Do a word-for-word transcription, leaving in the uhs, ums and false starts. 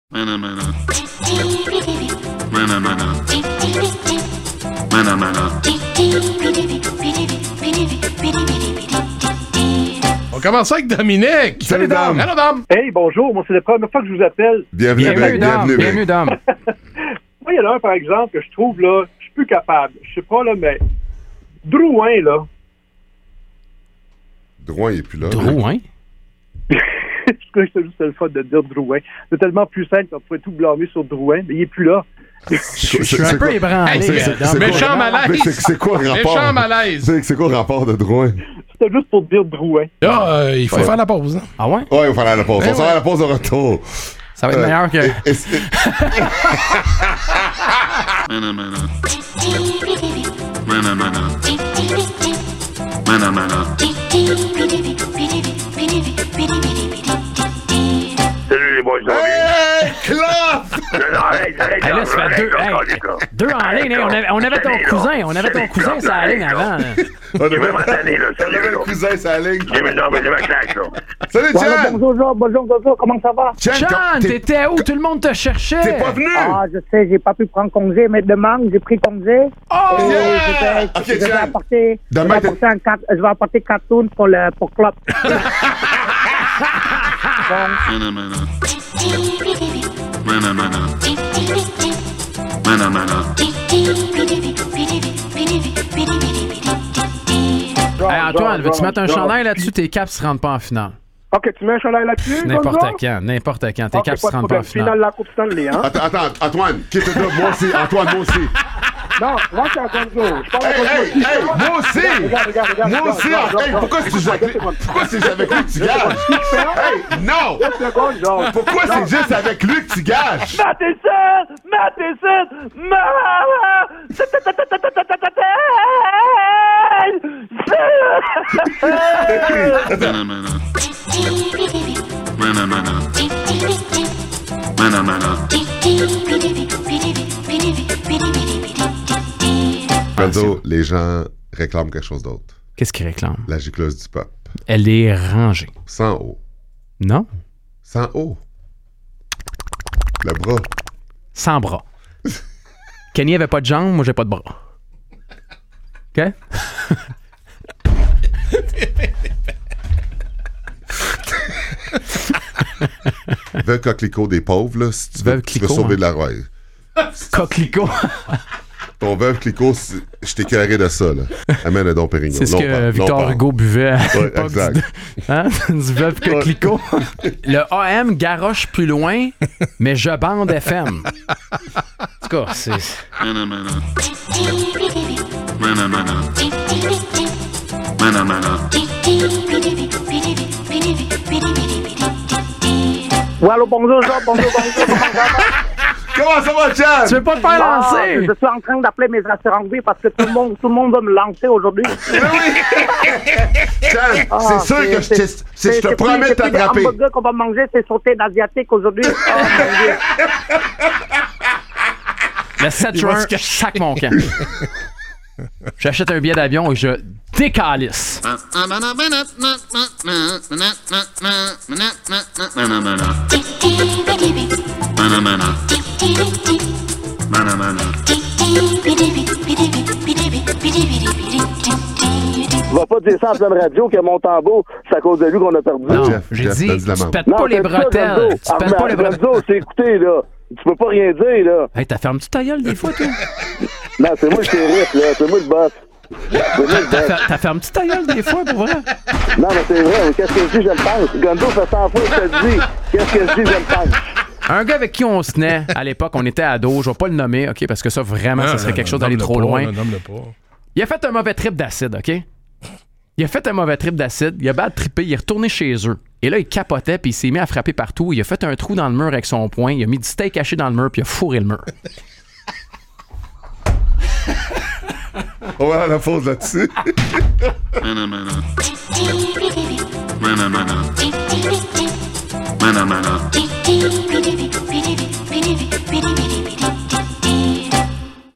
Mana mana. Mana mana. Mana mana. On commence avec Dominique. Salut, Dom. Allô, Dom. Hey, bonjour. Moi, c'est la première fois que je vous appelle. Bienvenue, Bienvenue, Bec. Dom. Bienvenue, Bienvenue, Bec. Dom. Moi, il y en a un, par exemple, que je trouve, là, je suis plus capable. Je sais pas, là, mais Drouin, là. Drouin, il est plus là. Drouin? C'est juste le fun de dire Drouin. C'est tellement plus simple qu'on pourrait tout blâmer sur Drouin, mais il est plus là. Je suis un peu ébranlé. Hey, c'est- euh, c'est- Dom. méchant malaise. Mais c'est c'est quoi le rapport? Méchant malaise. C'est c'est quoi le rapport de Drouin? C'était juste pour dire Drouin. Là, euh, il faut Ouais. faire la pause. Hein? Ah ouais? Ouais, il va faire la pause. Eh On s'en ouais. va à la pause de retour. Ça va être Euh, meilleur que... et- et c'est- Mana mana. Mana mana. Mana mana. Salut les boys, ça va bien? Hey, Clough! Non, non, arrête, arrête, Hey, là, ça fait arrête, deux, arrête, hey, arrête, arrête. deux en ligne. hein. On avait, on avait ton cousin. On avait ton cousin sur la ligne avant. là. On Il est avait vraiment tanné, là, on salut, avait le là. cousin sur la ligne. J'ai mis non, mais j'ai ma claque, là. Salut, Chan! bonjour, bonjour, bonjour, comment ça va? Chan, Chan, t'es- t'étais où? Tout le monde te cherchait. T'es pas venu! Ah, je sais, j'ai pas pu prendre congé, mais demain, j'ai pris congé. Oh! Et yeah! je vais, Ok, je vais Chan. apporter, je Demain, vais t'es- apporter un cat- je vais apporter cartoon pour le, pour Klopp. Mana mana. Mana mana. Mana mana. Hey, Antoine, veux-tu mettre un chandail là-dessus? Tes caps se rendent pas en finale. Ok, tu mets un chandail là-dessus? N'importe quand, n'importe quand. Tes Ok, caps se pas de rendent pas en problème. Finale finale. de la Coupe Stanley, hein? Attends, attends, Antoine, qui était là? Moi aussi, Antoine, moi aussi. Non, moi, c'est un Gonzo. Je parle à Hey, hey, Gonzo. hey, moi aussi! Regarde, regarde, regarde, Moi regarde, aussi, regarde, hey, regarde, pourquoi regarde, c'est avec lui? regarde, Pourquoi c'est avec lui que tu gages? Hey, non! Deux secondes, genre. Pourquoi c'est juste avec lui que tu gages? Matheson! Matheson! Mana mana. Mana mana. Mana mana. Gonzo, les gens réclament quelque chose d'autre. Qu'est-ce qu'il réclame? La gicleuse du peuple. Elle est rangée. Sans haut. Non? Sans haut. Le bras. Sans bras. Kenny avait pas de jambes, moi j'ai pas de bras. OK? Veuve coquelicot des pauvres, là, si tu veux, Veuve tu veux Clicquot, sauver hein. de la roie. Coquelicot. Ton veuve Clicquot, c'est- je t'ai carré de ça, là. Amène un don Pérignon. C'est ce Non, que pas- Victor non, pas. Hugo buvait à Ouais, l'époque exact. du, hein? du veuve coquelicot. Le A M garoche plus loin, mais je bande F M. En tout cas, c'est... Mana mana. Mana mana. Mana mana. Ouais, allô, bonjour, Jean, bonjour, bonjour, comment ça va? Comment ça va, Chad? Tu veux pas te faire Ah, lancer? je suis en train d'appeler mes assurances vie parce que tout le monde, tout le monde veut me lancer aujourd'hui. Chad, Ah, c'est sûr que je te, c'est- je te c'est promets plus- de c'est plus t'attraper. Les hamburgers qu'on va manger, c'est sauté d'asiatique aujourd'hui. Oh, mon Dieu. Le sept Il va juin, se je sac mon camp. J'achète un billet d'avion et je décalisse. Mana mana. Mana mana. Mana mana. Mana mana. Tu vas pas dire ça en pleine radio que mon tambour, c'est à cause de lui qu'on a perdu. Non, Jeff, j'ai Jeff, dit, t'as dit la tu merde. pètes Non, pas les c'est ça, bretelles. Gonzo. Tu pètes pas les Ah, bretelles. Gonzo, c'est écouté, là. Tu peux pas rien dire, là. Hey, t'as fermé ta gueule des fois, toi? Non, c'est moi le shérif, là. C'est moi le boss. C'est moi le T'as boss. fer- t'as fermé ta gueule des fois, pour vrai? Non, mais c'est vrai. mais Qu'est-ce que je dis, je le pense. Gonzo, fait cent fois que je te dis. Qu'est-ce que je dis, je le pense. Un gars avec qui on se tenait à l'époque, on était ados, je vais pas le nommer, OK, parce que ça, vraiment, ça serait quelque chose d'aller trop loin. Nomme-le pas. Il a fait un mauvais trip d'acide, OK? Il a fait un mauvais trip d'acide, il a bad trippé, il est retourné chez eux. Et là, il capotait, puis il s'est mis à frapper partout. Il a fait un trou dans le mur avec son poing, il a mis du steak caché dans le mur, puis il a fourré le mur. On va à la pause là-dessus. Mana mana. Mana mana. Mana mana.